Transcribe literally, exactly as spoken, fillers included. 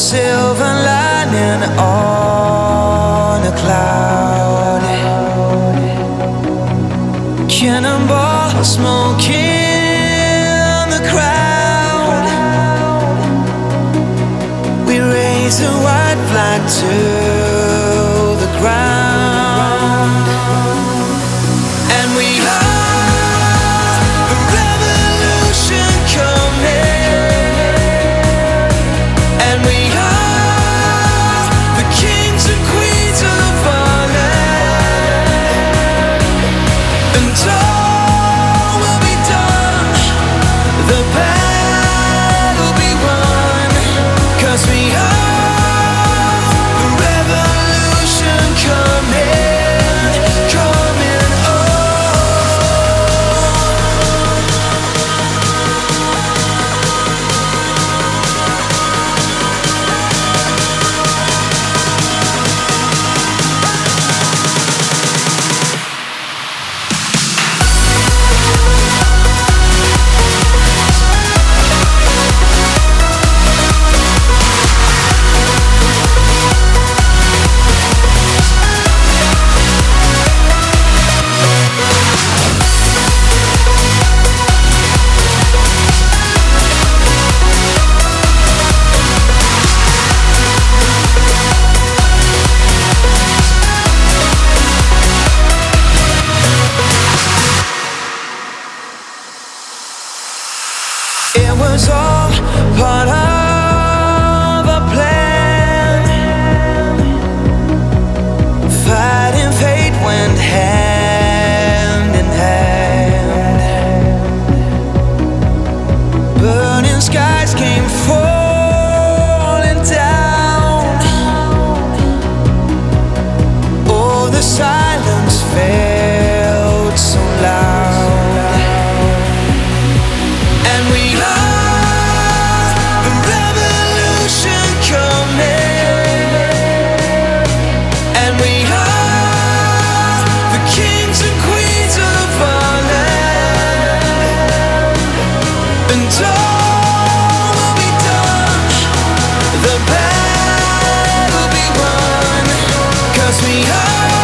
silver lining on a cloud. Cannonball smoke in the crowd. We raise a white flag to the ground, and we are the revolution coming, and we are the kings and queens of our land, and all will be done, the battle be won, 'cause we are the revolution coming, coming on. It was all part of a plan. Fighting fate went hand in hand. Burning skies came falling down. Oh, the silence felt so loud. And we are the revolution coming, and we are the kings and queens of our land, and all will be done, the battle be won, 'cause we are